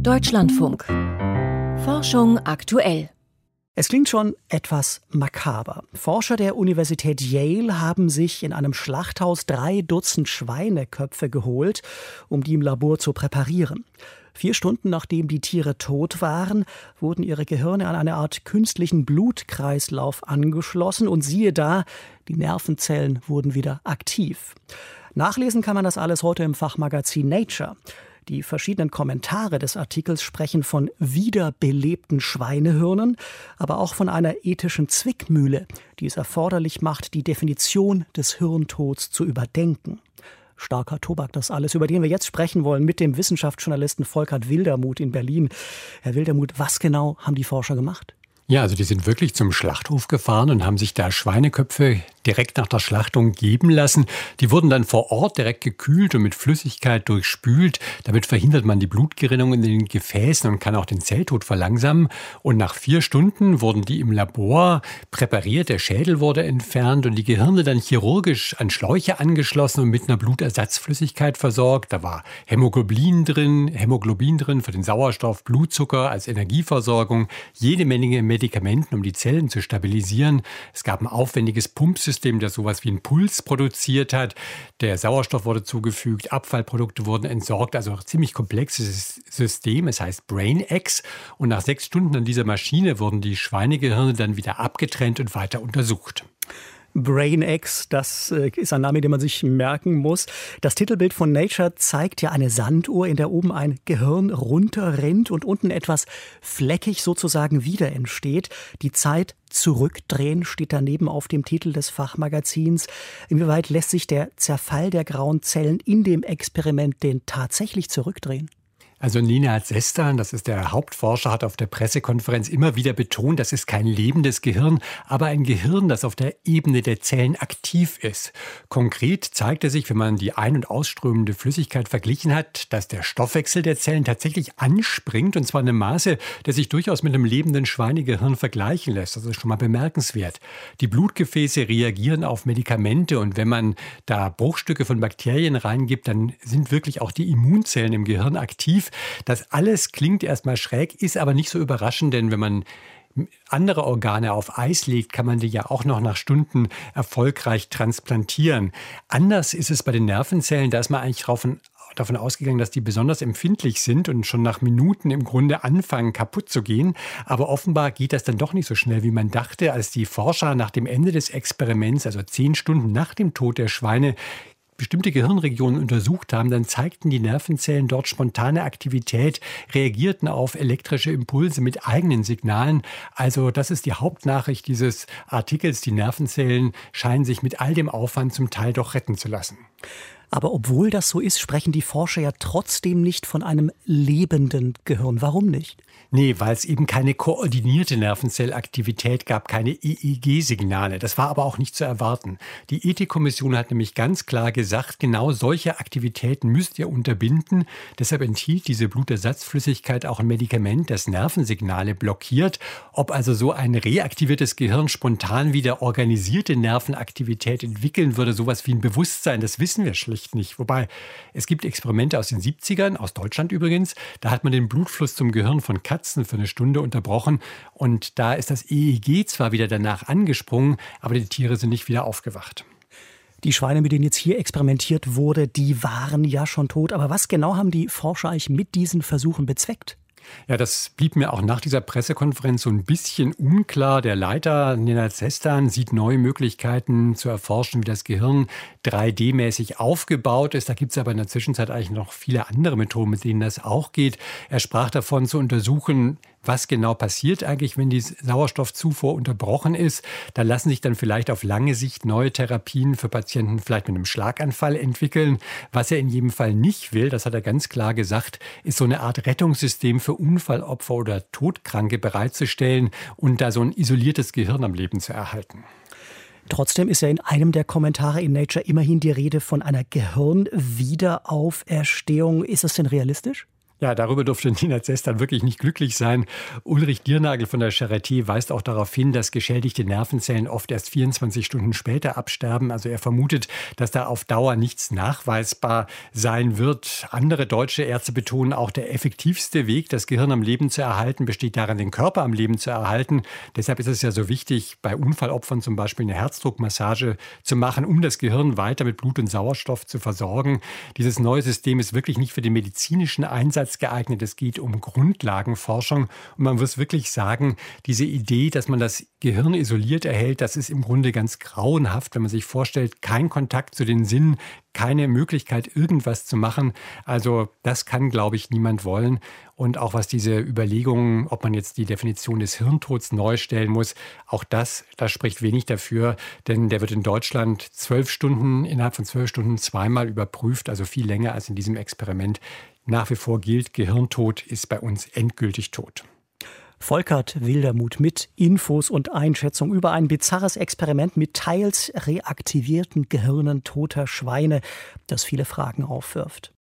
Deutschlandfunk. Forschung aktuell. Es klingt schon etwas makaber. Forscher der Universität Yale haben sich in einem Schlachthaus 3 Dutzend Schweineköpfe geholt, um die im Labor zu präparieren. 4 Stunden nachdem die Tiere tot waren, wurden ihre Gehirne an eine Art künstlichen Blutkreislauf angeschlossen und siehe da, die Nervenzellen wurden wieder aktiv. Nachlesen kann man das alles heute im Fachmagazin Nature. Die verschiedenen Kommentare des Artikels sprechen von wiederbelebten Schweinehirnen, aber auch von einer ethischen Zwickmühle, die es erforderlich macht, die Definition des Hirntods zu überdenken. Starker Tobak, das alles, über den wir jetzt sprechen wollen, mit dem Wissenschaftsjournalisten Volkert Wildermuth in Berlin. Herr Wildermuth, was genau haben die Forscher gemacht? Ja, also die sind wirklich zum Schlachthof gefahren und haben sich da Schweineköpfe direkt nach der Schlachtung geben lassen. Die wurden dann vor Ort direkt gekühlt und mit Flüssigkeit durchspült. Damit verhindert man die Blutgerinnung in den Gefäßen und kann auch den Zelltod verlangsamen. Und nach 4 Stunden wurden die im Labor präpariert, der Schädel wurde entfernt und die Gehirne dann chirurgisch an Schläuche angeschlossen und mit einer Blutersatzflüssigkeit versorgt. Da war Hämoglobin drin für den Sauerstoff, Blutzucker als Energieversorgung, jede Menge Medikamenten, um die Zellen zu stabilisieren. Es gab ein aufwendiges Pumpsystem, das sowas wie einen Puls produziert hat. Der Sauerstoff wurde zugefügt, Abfallprodukte wurden entsorgt, also ein ziemlich komplexes System. Es heißt BrainX. Und nach 6 Stunden an dieser Maschine wurden die Schweinegehirne dann wieder abgetrennt und weiter untersucht. BrainX, das ist ein Name, den man sich merken muss. Das Titelbild von Nature zeigt ja eine Sanduhr, in der oben ein Gehirn runterrinnt und unten etwas fleckig sozusagen wieder entsteht. Die Zeit zurückdrehen steht daneben auf dem Titel des Fachmagazins. Inwieweit lässt sich der Zerfall der grauen Zellen in dem Experiment denn tatsächlich zurückdrehen? Also Nenad Sestan, das ist der Hauptforscher, hat auf der Pressekonferenz immer wieder betont, das ist kein lebendes Gehirn, aber ein Gehirn, das auf der Ebene der Zellen aktiv ist. Konkret zeigte sich, wenn man die ein- und ausströmende Flüssigkeit verglichen hat, dass der Stoffwechsel der Zellen tatsächlich anspringt, und zwar in einem Maße, der sich durchaus mit einem lebenden Schweinegehirn vergleichen lässt. Das ist schon mal bemerkenswert. Die Blutgefäße reagieren auf Medikamente und wenn man da Bruchstücke von Bakterien reingibt, dann sind wirklich auch die Immunzellen im Gehirn aktiv. Das alles klingt erstmal schräg, ist aber nicht so überraschend, denn wenn man andere Organe auf Eis legt, kann man die ja auch noch nach Stunden erfolgreich transplantieren. Anders ist es bei den Nervenzellen, da ist man eigentlich davon ausgegangen, dass die besonders empfindlich sind und schon nach Minuten im Grunde anfangen kaputt zu gehen. Aber offenbar geht das dann doch nicht so schnell, wie man dachte, als die Forscher nach dem Ende des Experiments, also 10 Stunden nach dem Tod der Schweine, bestimmte Gehirnregionen untersucht haben, dann zeigten die Nervenzellen dort spontane Aktivität, reagierten auf elektrische Impulse mit eigenen Signalen. Also das ist die Hauptnachricht dieses Artikels. Die Nervenzellen scheinen sich mit all dem Aufwand zum Teil doch retten zu lassen. Aber obwohl das so ist, sprechen die Forscher ja trotzdem nicht von einem lebenden Gehirn. Warum nicht? Nee, weil es eben keine koordinierte Nervenzellaktivität gab, keine EEG-Signale. Das war aber auch nicht zu erwarten. Die Ethikkommission hat nämlich ganz klar gesagt, genau solche Aktivitäten müsst ihr unterbinden. Deshalb enthielt diese Blutersatzflüssigkeit auch ein Medikament, das Nervensignale blockiert. Ob also so ein reaktiviertes Gehirn spontan wieder organisierte Nervenaktivität entwickeln würde, sowas wie ein Bewusstsein, das wissen wir schlicht nicht. Wobei, es gibt Experimente aus den 70ern, aus Deutschland übrigens, da hat man den Blutfluss zum Gehirn von Katzen für eine Stunde unterbrochen und da ist das EEG zwar wieder danach angesprungen, aber die Tiere sind nicht wieder aufgewacht. Die Schweine, mit denen jetzt hier experimentiert wurde, die waren ja schon tot. Aber was genau haben die Forscher eigentlich mit diesen Versuchen bezweckt? Ja, das blieb mir auch nach dieser Pressekonferenz so ein bisschen unklar. Der Leiter, Nenad Sestan, sieht neue Möglichkeiten zu erforschen, wie das Gehirn 3D-mäßig aufgebaut ist. Da gibt es aber in der Zwischenzeit eigentlich noch viele andere Methoden, mit denen das auch geht. Er sprach davon, zu untersuchen, was genau passiert eigentlich, wenn die Sauerstoffzufuhr unterbrochen ist. Da lassen sich dann vielleicht auf lange Sicht neue Therapien für Patienten vielleicht mit einem Schlaganfall entwickeln. Was er in jedem Fall nicht will, das hat er ganz klar gesagt, ist so eine Art Rettungssystem für Unfallopfer oder Todkranke bereitzustellen und da so ein isoliertes Gehirn am Leben zu erhalten. Trotzdem ist ja in einem der Kommentare in Nature immerhin die Rede von einer Gehirnwiederauferstehung. Ist das denn realistisch? Ja, darüber durfte Nina Zestan wirklich nicht glücklich sein. Ulrich Diernagel von der Charité weist auch darauf hin, dass geschädigte Nervenzellen oft erst 24 Stunden später absterben. Also er vermutet, dass da auf Dauer nichts nachweisbar sein wird. Andere deutsche Ärzte betonen auch, der effektivste Weg, das Gehirn am Leben zu erhalten, besteht darin, den Körper am Leben zu erhalten. Deshalb ist es ja so wichtig, bei Unfallopfern zum Beispiel eine Herzdruckmassage zu machen, um das Gehirn weiter mit Blut und Sauerstoff zu versorgen. Dieses neue System ist wirklich nicht für den medizinischen Einsatz geeignet. Es geht um Grundlagenforschung und man muss wirklich sagen, diese Idee, dass man das Gehirn isoliert erhält, das ist im Grunde ganz grauenhaft, wenn man sich vorstellt, kein Kontakt zu den Sinnen, keine Möglichkeit, irgendwas zu machen. Also das kann, glaube ich, niemand wollen. Und auch was diese Überlegungen, ob man jetzt die Definition des Hirntods neu stellen muss, auch das spricht wenig dafür, denn der wird in Deutschland innerhalb von 12 Stunden zweimal überprüft, also viel länger als in diesem Experiment. Nach wie vor gilt, Gehirntod ist bei uns endgültig tot. Volkert Wildermuth mit Infos und Einschätzung über ein bizarres Experiment mit teils reaktivierten Gehirnen toter Schweine, das viele Fragen aufwirft.